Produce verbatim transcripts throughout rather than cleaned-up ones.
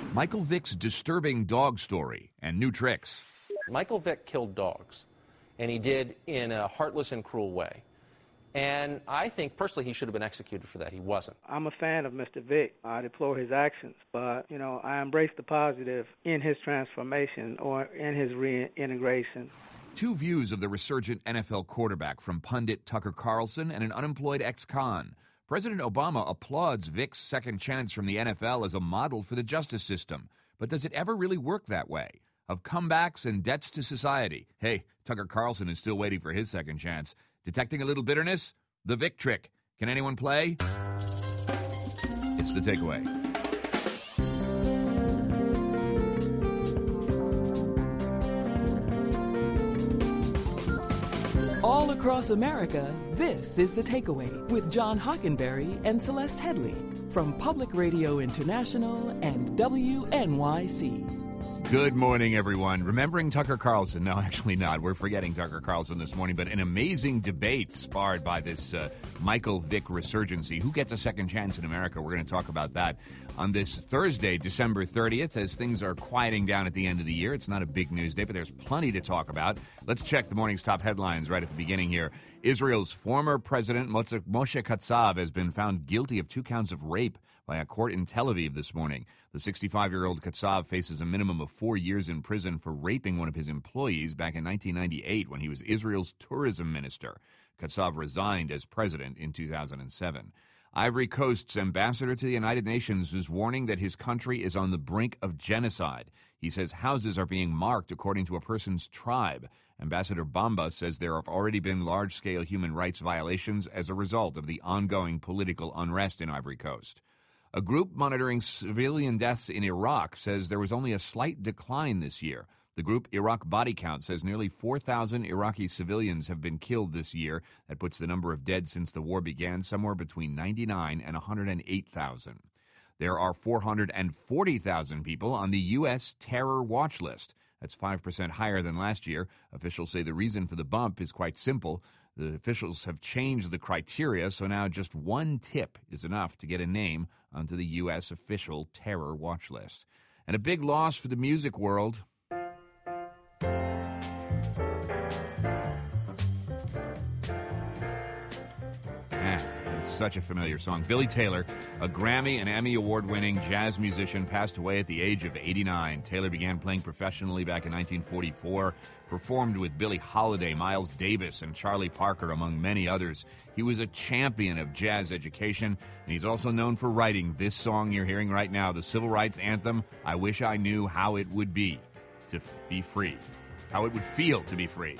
Michael Vick's disturbing dog story and new tricks. Michael Vick killed dogs, and he did in a heartless and cruel way. And I think, personally, he should have been executed for that. He wasn't. I'm a fan of Mister Vick. I deplore his actions, but, you know, I embrace the positive in his transformation or in his reintegration. Two views of the resurgent N F L quarterback from pundit Tucker Carlson and an unemployed ex-con. President Obama applauds Vick's second chance from the N F L as a model for the justice system. But does it ever really work that way? Of comebacks and debts to society. Hey, Tucker Carlson is still waiting for his second chance. Detecting a little bitterness? The Vick trick. Can anyone play? It's the takeaway. All across America, this is The Takeaway with John Hockenberry and Celeste Headley from Public Radio International and W N Y C. Good morning, everyone. Remembering Tucker Carlson? No, actually not. We're forgetting Tucker Carlson this morning, but an amazing debate sparred by this uh, Michael Vick resurgency. Who gets a second chance in America? We're going to talk about that on this Thursday, December thirtieth, as things are quieting down at the end of the year. It's not a big news day, but there's plenty to talk about. Let's check the morning's top headlines right at the beginning here. Israel's former president, Moshe Katsav, has been found guilty of two counts of rape by a court in Tel Aviv this morning. The sixty-five-year-old Katsav faces a minimum of four years in prison for raping one of his employees back in nineteen ninety-eight when he was Israel's tourism minister. Katsav resigned as president in two thousand seven. Ivory Coast's ambassador to the United Nations is warning that his country is on the brink of genocide. He says houses are being marked according to a person's tribe. Ambassador Bamba says there have already been large-scale human rights violations as a result of the ongoing political unrest in Ivory Coast. A group monitoring civilian deaths in Iraq says there was only a slight decline this year. The group Iraq Body Count says nearly four thousand Iraqi civilians have been killed this year. That puts the number of dead since the war began somewhere between ninety-nine and one hundred eight thousand. There are four hundred forty thousand people on the U S terror watch list. That's five percent higher than last year. Officials say the reason for the bump is quite simple. The officials have changed the criteria, so now just one tip is enough to get a name onto the U S official terror watch list. And a big loss for the music world. Such a familiar song. Billy Taylor, a Grammy and Emmy Award-winning jazz musician, passed away at the age of eighty-nine. Taylor began playing professionally back in nineteen forty-four, performed with Billie Holiday, Miles Davis, and Charlie Parker, among many others. He was a champion of jazz education, and he's also known for writing this song you're hearing right now, the civil rights anthem, I Wish I Knew How It Would Be to f- be free, how it would feel to be free.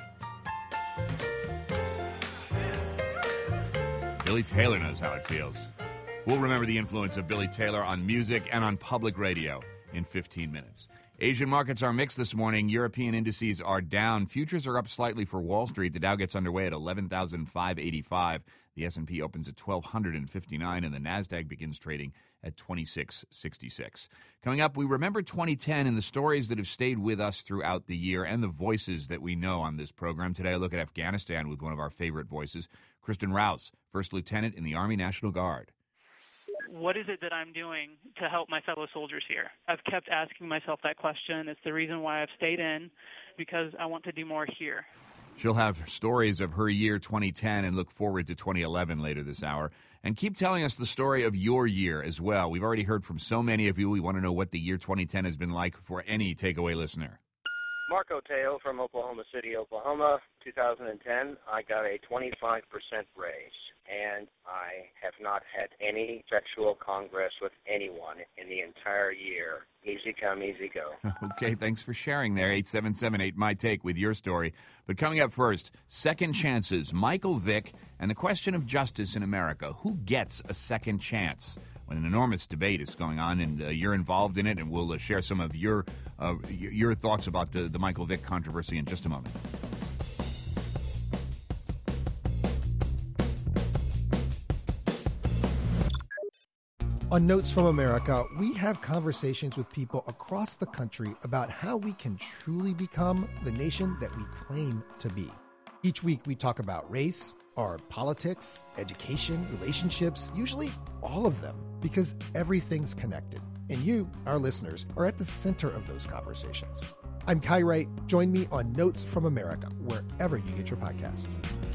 Billy Taylor knows how it feels. We'll remember the influence of Billy Taylor on music and on public radio in fifteen minutes. Asian markets are mixed this morning. European indices are down. Futures are up slightly for Wall Street. The Dow gets underway at eleven thousand five hundred eighty-five. The S and P opens at twelve fifty-nine, and the Nasdaq begins trading at twenty-six sixty-six. Coming up, we remember twenty ten and the stories that have stayed with us throughout the year and the voices that we know on this program. Today, I look at Afghanistan with one of our favorite voices, Kristen Rouse, First Lieutenant in the Army National Guard. What is it that I'm doing to help my fellow soldiers here? I've kept asking myself that question. It's the reason why I've stayed in, because I want to do more here. She'll have stories of her year twenty ten and look forward to twenty eleven later this hour. And keep telling us the story of your year as well. We've already heard from so many of you. We want to know what the year twenty ten has been like for any takeaway listener. Marco Teo from Oklahoma City, Oklahoma, two thousand ten. I got a twenty-five percent raise, and I have not had any sexual congress with anyone in the entire year. Easy come, easy go. Okay, thanks for sharing there. eight seven seven eight, my take with your story. But coming up first, second chances, Michael Vick, and the question of justice in America. Who gets a second chance? When an enormous debate is going on, and uh, you're involved in it, and we'll uh, share some of your uh, your thoughts about the, the Michael Vick controversy in just a moment. On Notes from America, we have conversations with people across the country about how we can truly become the nation that we claim to be. Each week we talk about race, our politics, education, relationships, usually all of them, because everything's connected. And you, our listeners, are at the center of those conversations. I'm Kai Wright. Join me on Notes from America, wherever you get your podcasts.